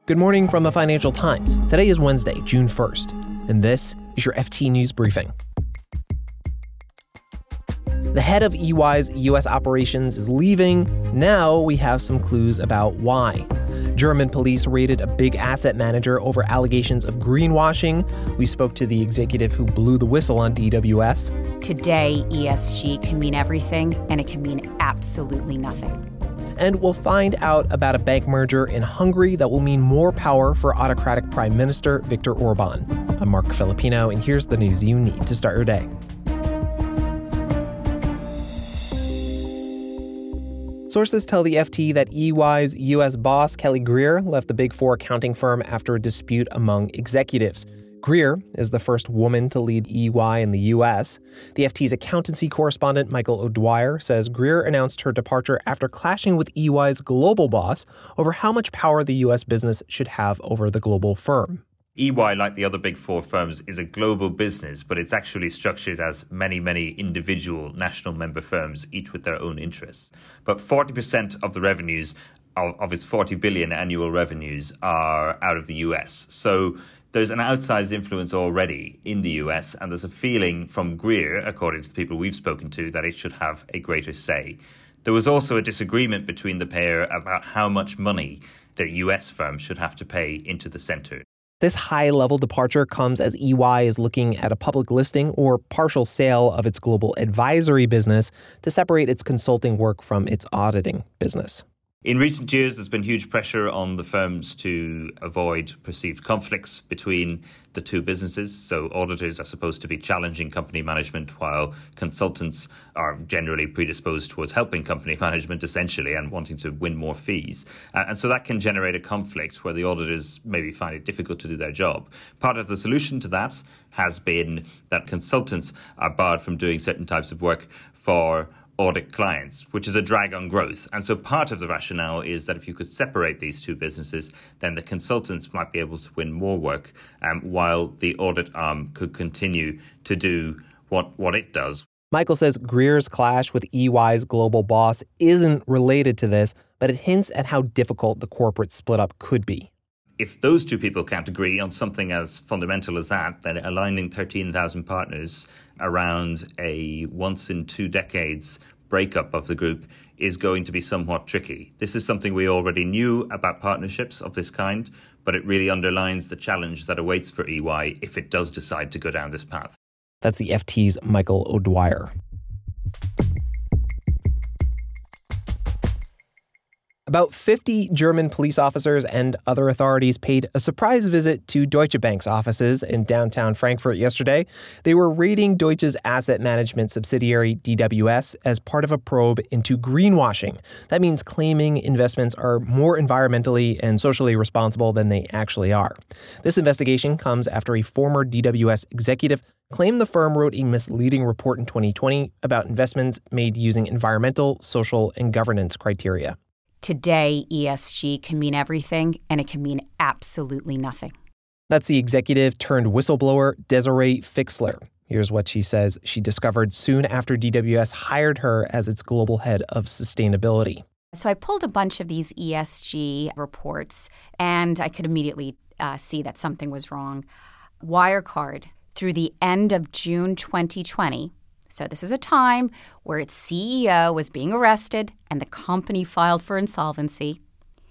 Good morning from the Financial Times. Today is Wednesday, June 1st, and this is your FT News Briefing. The head of EY's U.S. operations is leaving. Now we have some clues about why. German police raided a big asset manager over allegations of greenwashing. We spoke to the executive who blew the whistle on DWS. Today, ESG can mean everything, and it can mean absolutely nothing. And we'll find out about a bank merger in Hungary that will mean more power for autocratic Prime Minister Viktor Orban. I'm Mark Filipino, and here's the news you need to start your day. Sources tell the FT that EY's U.S. boss, Kelly Grier, left the Big Four accounting firm after a dispute among executives. Grier is the first woman to lead EY in the U.S. The FT's accountancy correspondent, Michael O'Dwyer, says Grier announced her departure after clashing with EY's global boss over how much power the U.S. business should have over the global firm. EY, like the other Big Four firms, is a global business, but it's actually structured as many, many individual national member firms, each with their own interests. But 40% of the revenues of its 40 billion annual revenues are out of the US. So there's an outsized influence already in the US, and there's a feeling from Grier, according to the people we've spoken to, that it should have a greater say. There was also a disagreement between the pair about how much money the US firm should have to pay into the center. This high-level departure comes as EY is looking at a public listing or partial sale of its global advisory business to separate its consulting work from its auditing business. In recent years, there's been huge pressure on the firms to avoid perceived conflicts between the two businesses. So auditors are supposed to be challenging company management, while consultants are generally predisposed towards helping company management, essentially, and wanting to win more fees. And so that can generate a conflict where the auditors maybe find it difficult to do their job. Part of the solution to that has been that consultants are barred from doing certain types of work for audit clients, which is a drag on growth. And so part of the rationale is that if you could separate these two businesses, then the consultants might be able to win more work, while the audit arm could continue to do what it does. Michael says Grier's clash with EY's global boss isn't related to this, but it hints at how difficult the corporate split-up could be. If those two people can't agree on something as fundamental as that, then aligning 13,000 partners around a once in 2 decades breakup of the group is going to be somewhat tricky. This is something we already knew about partnerships of this kind, but it really underlines the challenge that awaits for EY if it does decide to go down this path. That's the FT's Michael O'Dwyer. About 50 German police officers and other authorities paid a surprise visit to Deutsche Bank's offices in downtown Frankfurt yesterday. They were raiding Deutsche's asset management subsidiary DWS as part of a probe into greenwashing. That means claiming investments are more environmentally and socially responsible than they actually are. This investigation comes after a former DWS executive claimed the firm wrote a misleading report in 2020 about investments made using environmental, social, and governance criteria. Today, ESG can mean everything, and it can mean absolutely nothing. That's the executive turned whistleblower, Desiree Fixler. Here's what she says she discovered soon after DWS hired her as its global head of sustainability. So I pulled a bunch of these ESG reports, and I could immediately see that something was wrong. Wirecard, through the end of June 2020, so this is a time where its CEO was being arrested and the company filed for insolvency.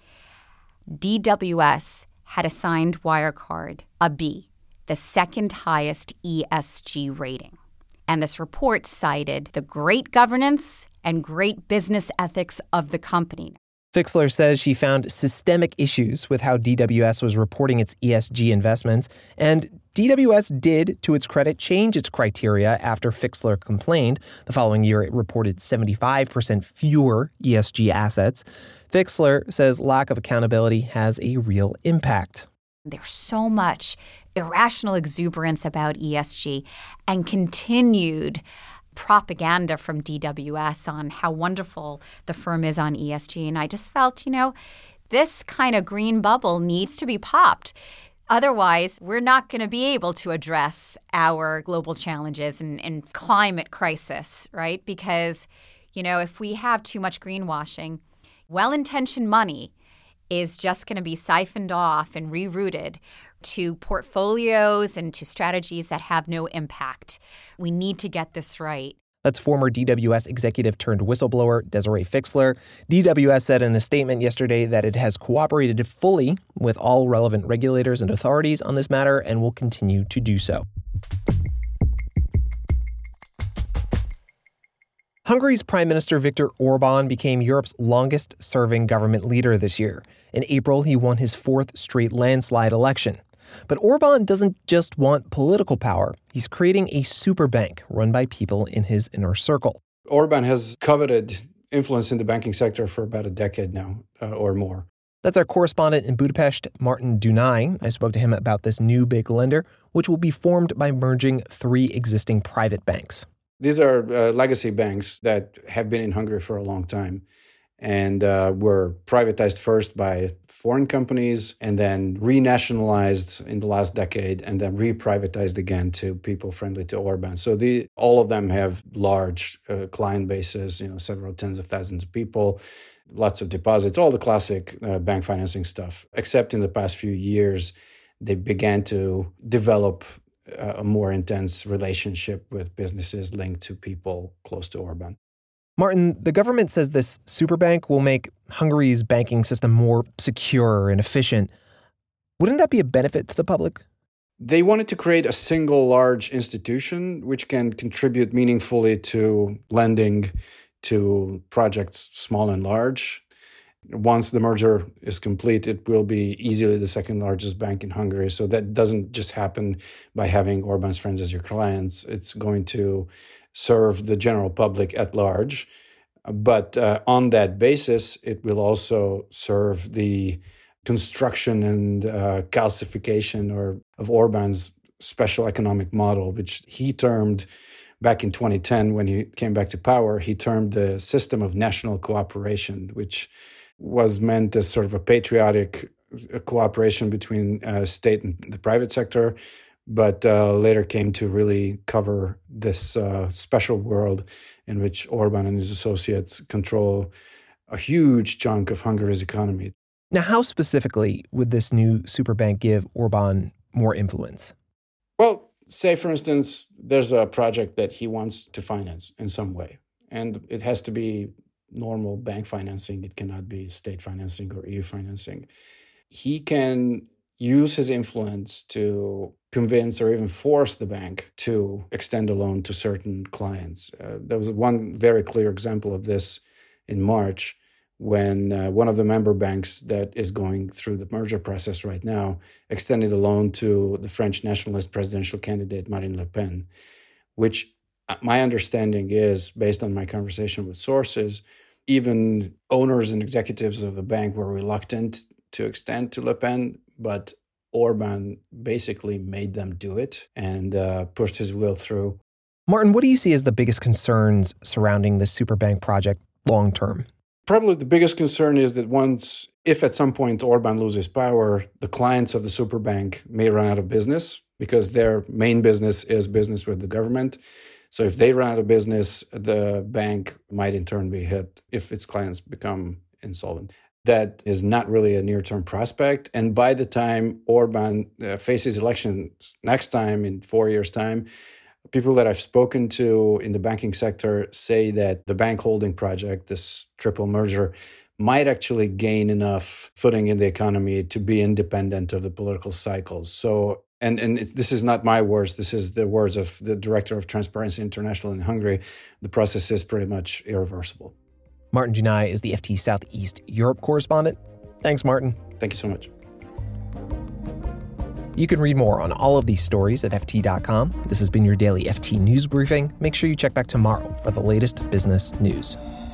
DWS had assigned Wirecard a B, the second highest ESG rating. And this report cited the great governance and great business ethics of the company. Fixler says she found systemic issues with how DWS was reporting its ESG investments, and DWS did, to its credit, change its criteria after Fixler complained. The following year, it reported 75% fewer ESG assets. Fixler says lack of accountability has a real impact. There's so much irrational exuberance about ESG and continued propaganda from DWS on how wonderful the firm is on ESG. And I just felt, this kind of green bubble needs to be popped. Otherwise, we're not going to be able to address our global challenges and climate crisis, right? Because, if we have too much greenwashing, well-intentioned money is just going to be siphoned off and rerouted to portfolios and to strategies that have no impact. We need to get this right. That's former DWS executive turned whistleblower Desiree Fixler. DWS said in a statement yesterday that it has cooperated fully with all relevant regulators and authorities on this matter and will continue to do so. Hungary's Prime Minister Viktor Orbán became Europe's longest-serving government leader this year. In April, he won his fourth straight landslide election. But Orbán doesn't just want political power. He's creating a super bank run by people in his inner circle. Orbán has coveted influence in the banking sector for about a decade now, or more. That's our correspondent in Budapest, Martin Dunai. I spoke to him about this new big lender, which will be formed by merging three existing private banks. These are legacy banks that have been in Hungary for a long time and were privatized first by foreign companies and then renationalized in the last decade and then reprivatized again to people friendly to Orbán. So all of them have large client bases, several tens of thousands of people, lots of deposits, all the classic bank financing stuff. Except in the past few years, they began to develop a more intense relationship with businesses linked to people close to Orbán. Martin, the government says this superbank will make Hungary's banking system more secure and efficient. Wouldn't that be a benefit to the public? They wanted to create a single large institution which can contribute meaningfully to lending to projects small and large. Once the merger is complete, it will be easily the second largest bank in Hungary. So that doesn't just happen by having Orbán's friends as your clients. It's going to serve the general public at large. But on that basis, it will also serve the construction and calcification of Orbán's special economic model, which he termed back in 2010 when he came back to power, he termed the system of national cooperation, which was meant as sort of a patriotic cooperation between state and the private sector, but later came to really cover this special world in which Orbán and his associates control a huge chunk of Hungary's economy. Now, how specifically would this new superbank give Orbán more influence? Well, say, for instance, there's a project that he wants to finance in some way, and it has to be normal bank financing. It cannot be state financing or EU financing. He can use his influence to convince or even force the bank to extend a loan to certain clients. There was one very clear example of this in March when one of the member banks that is going through the merger process right now extended a loan to the French nationalist presidential candidate Marine Le Pen, which my understanding is, based on my conversation with sources, even owners and executives of the bank were reluctant to extend to Le Pen, but Orbán basically made them do it and pushed his will through. Martin, what do you see as the biggest concerns surrounding the superbank project long term? Probably the biggest concern is that if at some point Orbán loses power, the clients of the superbank may run out of business because their main business is business with the government. So if they run out of business, the bank might in turn be hit if its clients become insolvent. That is not really a near-term prospect. And by the time Orbán faces elections next time, in 4 years' time, people that I've spoken to in the banking sector say that the bank holding project, this triple merger, might actually gain enough footing in the economy to be independent of the political cycles. So, and this is not my words, this is the words of the director of Transparency International in Hungary. The process is pretty much irreversible. Martin Dunai is the FT Southeast Europe correspondent. Thanks, Martin. Thank you so much. You can read more on all of these stories at FT.com. This has been your daily FT News Briefing. Make sure you check back tomorrow for the latest business news.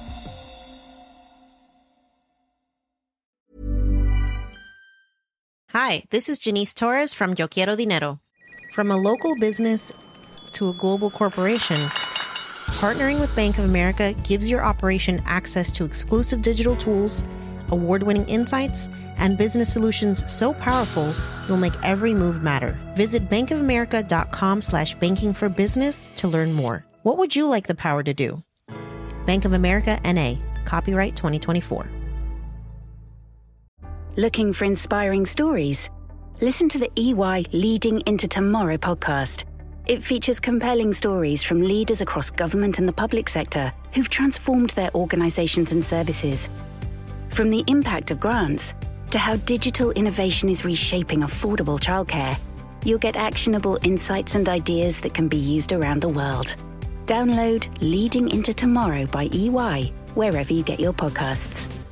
Hi, this is Janice Torres from Yo Quiero Dinero. From a local business to a global corporation, partnering with Bank of America gives your operation access to exclusive digital tools, award-winning insights, and business solutions so powerful you'll make every move matter. Visit bankofamerica.com/banking for business to learn more. What would you like the power to do? Bank of America, N.A. Copyright 2024. Looking for inspiring stories? Listen to the EY Leading into Tomorrow podcast. It features compelling stories from leaders across government and the public sector who've transformed their organisations and services. From the impact of grants to how digital innovation is reshaping affordable childcare, you'll get actionable insights and ideas that can be used around the world. Download Leading into Tomorrow by EY wherever you get your podcasts.